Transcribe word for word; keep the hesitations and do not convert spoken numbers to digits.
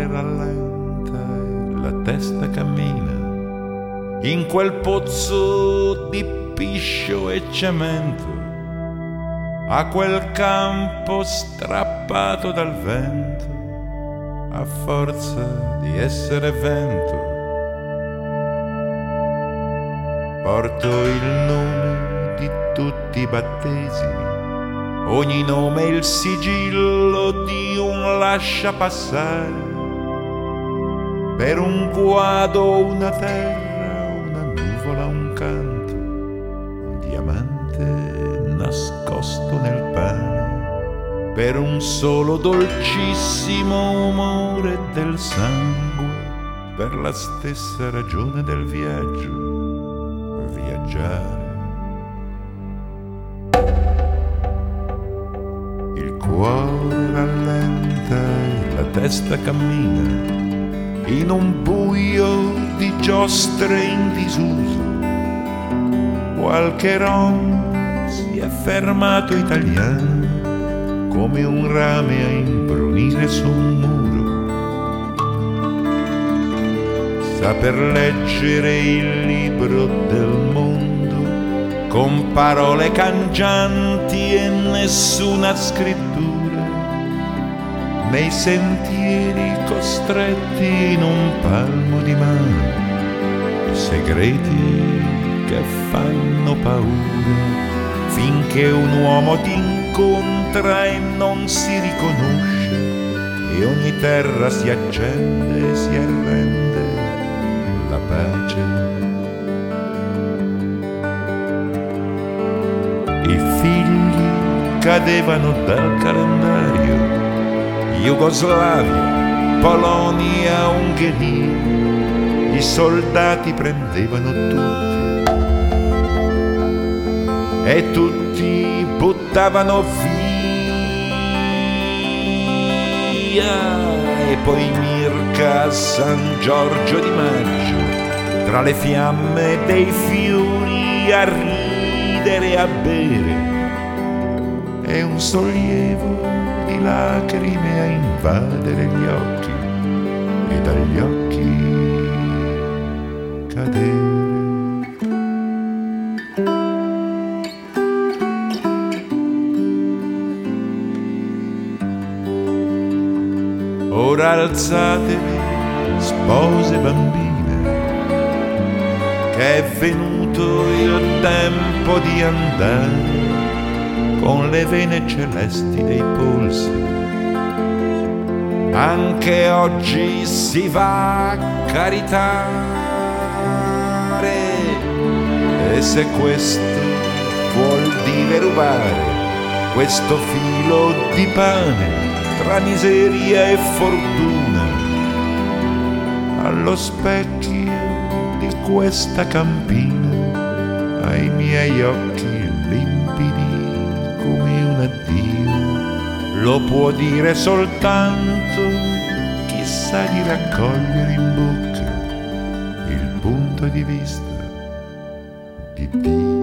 cuore rallenta e la testa cammina in quel pozzo di piscio e cemento, a quel campo strappato dal vento, a forza di essere vento. Porto il nome di tutti i battesimi, ogni nome è il sigillo di un lascia passare, per un guado, una terra, una nuvola, un canto, un diamante nascosto nel pane, per un solo dolcissimo umore del sangue, per la stessa ragione del viaggio, viaggiare. Il cuore rallenta e la testa cammina in un buio di giostre in disuso. Qualche rom si è fermato italiano come un rame a imbrunire su un muro. Saper leggere il libro del mondo con parole cangianti e nessuna scrittura, nei sentieri costretti in un palmo di mano, segreti che fanno paura, finché un uomo ti incontra e non si riconosce, e ogni terra si accende e si arrende la pace. I figli cadevano dal calendario, Jugoslavia, Polonia, Ungheria, i soldati prendevano tutti e tutti buttavano via. E poi Mirka a San Giorgio di Maggio, tra le fiamme dei fiori a ridere e a bere, e un sollievo di lacrime a invadere gli occhi e dagli occhi cadere. Ora alzatevi, spose bambine, che è venuto il tempo di andare, con le vene celesti dei polsi. Anche oggi si va a caritare, e se questo vuol dire rubare questo filo di pane tra miseria e fortuna, allo specchio di questa campina, ai miei occhi limpidi come un addio, lo può dire soltanto chi sa di raccogliere in bocca il punto di vista di Dio.